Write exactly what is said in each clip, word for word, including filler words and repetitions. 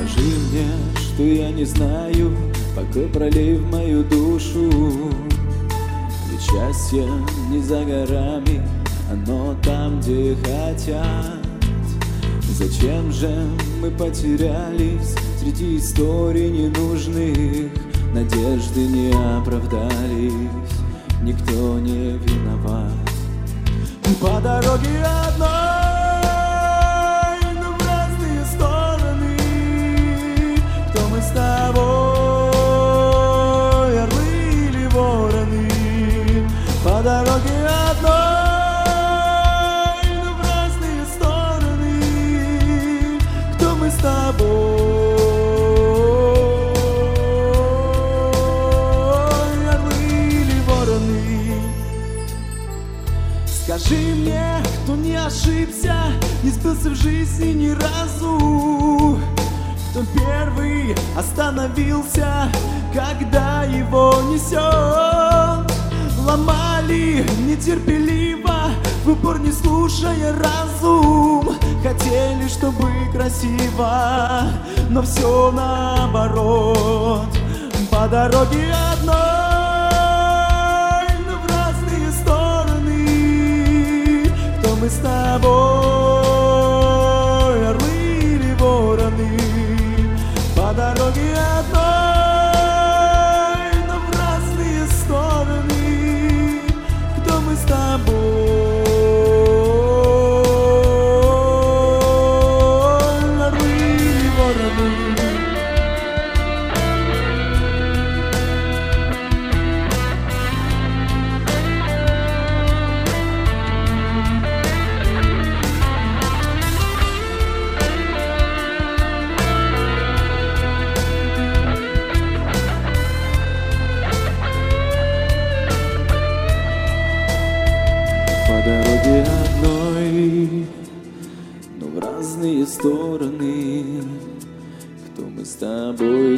Скажи мне, что я не знаю, покой пролей в мою душу. Ведь счастье не за горами, оно там, где хотят. Зачем же мы потерялись среди историй ненужных? Надежды не оправдались, никто не виноват. По дороге одной, но в разные стороны. Кто мы с тобой, орлы или вороны? По дороге одной, но в разные стороны. Кто мы с тобой, орлы или вороны? Скажи мне, кто не ошибся, не сбился в жизни ни разу, кто первый остановился, когда его несет. Ломали нетерпеливо, в упор не слушая разум. Хотели, чтобы красиво, но все наоборот. По дороге одной, но в разные стороны. Кто мы с тобой, орлы или вороны? По дороге одной, но в разные стороны. Кто мы с тобой, орлы или вороны? По дороге одной, но в разные стороны. Кто мы с тобой,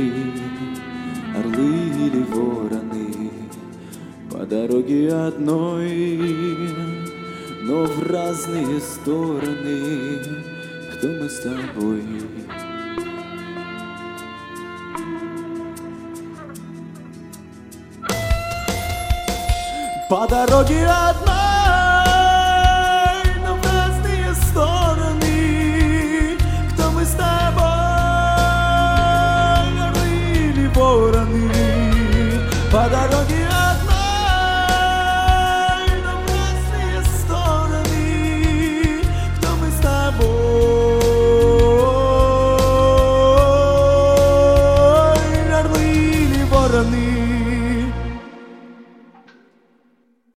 орлы или вороны? По дороге одной, но в разные стороны. Кто мы с тобой? По дороге одной.